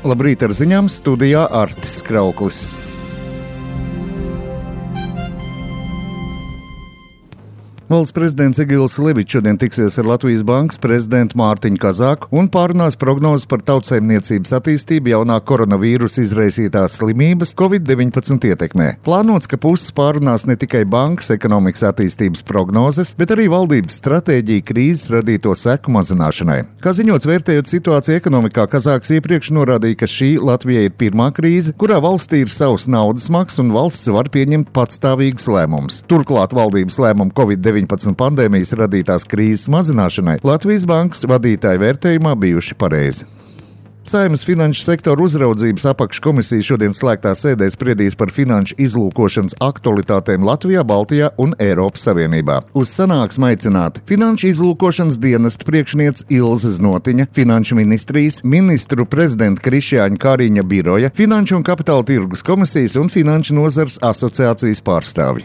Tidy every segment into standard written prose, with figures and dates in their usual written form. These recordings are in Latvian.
Labrīt ar ziņām, studijā Artis Krauklis. Valsts prezidents Egils Levičs šodien tiksies ar Latvijas Bankas prezidentu Mārtiņu Kazāku un pārunās prognozes par tautsaimniecības attīstību jaunā koronavīrusa izraisītās slimības Covid-19 ietekmē. Plānots, ka puses pārunās ne tikai bankas ekonomikas attīstības prognozes, bet arī valdības stratēģija krīzes radīto seku mazināšanai. Kā ziņots, vērtējot situāciju ekonomikā, Kazāks iepriekš norādīja, ka šī Latvijai ir pirmā krīze, kurā valstī ir savs naudas maks un valsts var pieņemt patstāvīgus lēmumus. Turklāt valdības lēmumu Covid-19 pandēmijas radītās krīzes mazināšanai Latvijas Bankas vadītāju vērtējumā bijuši pareizi. Saeimas finanšu sektora uzraudzības apakškomisija šodien slēgtā sēdē spriedīs par finanšu izlūkošanas aktualitātēm Latvijā, Baltijā un Eiropas Savienībā. Uz sanāksmi aicināti finanšu izlūkošanas dienesta priekšniece Ilze Znotiņa, finanšu ministrijas, ministru prezidenta Krišjāņa Kariņa biroja, finanšu un kapitāla tirgus komisijas un finanšu nozares asociācijas pārstāvji.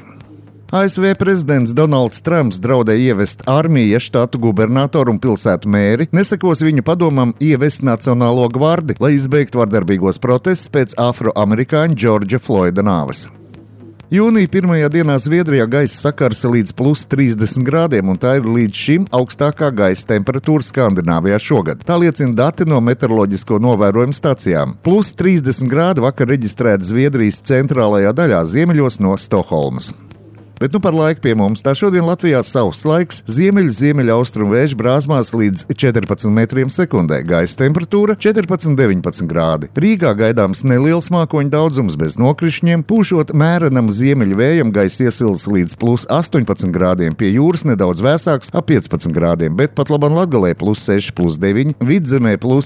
ASV prezidents Donalds Trumps draudēja ievest armiju, ja štatu gubernatoru un pilsētu mēri nesakos viņa padomam ievest Nacionālo gvardi, lai izbeigtu vardarbīgos protestus pēc afroamerikāņa Džordža Floida nāves. Jūnija pirmajā dienā Zviedrijā gaisa sakarsa līdz plus 30 grādiem, un tā ir līdz šim augstākā gaisa temperatūra Skandināvijā šogad. Tā liecina dati no meteoroloģisko novērojumu stacijām. Plus 30 grādi vakar reģistrēta Zviedrijas centrālajā daļā ziemeļos no Stokholmas. Bet par laiku pie mums. Tā šodien Latvijā sauss laiks, ziemeļaustrumu vēju brāzmās līdz 14 metriem sekundē, gaisa temperatūra 14–19 grādi. Rīgā gaidāms neliels mākoņu daudzums bez nokrišņiem, pūšot mērenam ziemeļu vējam, gaisa iesils līdz plus 18 grādiem, pie jūras nedaudz vēsāks ap 15 grādiem, bet pat labam Latgalē plus 6–9, Vidzemē plus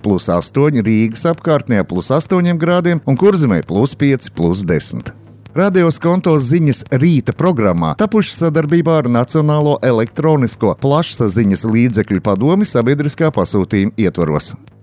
6–8, Rīgas apkārtnē plus 8 grādiem un Kurzemē plus 5–10. Radio Skonto ziņas rīta programmā tapuši sadarbībā ar Nacionālo elektronisko plašsaziņas līdzekļu padomi sabiedriskā pasūtījuma ietvaros.